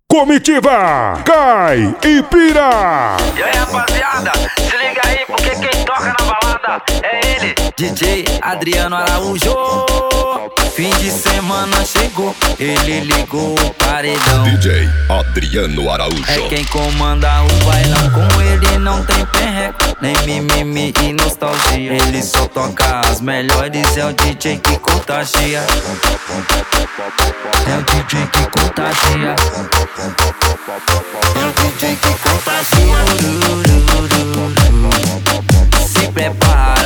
Comitiva, cai e pira! E aí, rapaziada, se liga aí, porque quem toca na balada é ele, DJ Adriano Araújo. Fim de semana chegou, ele ligou o paredão. DJ Adriano Araújo é quem comanda o bailão. Com ele não tem perreco, nem mimimi e nostalgia. Ele só toca as melhores, é o DJ que contagia. É o DJ que contagia. É o DJ que contagia. Se prepara.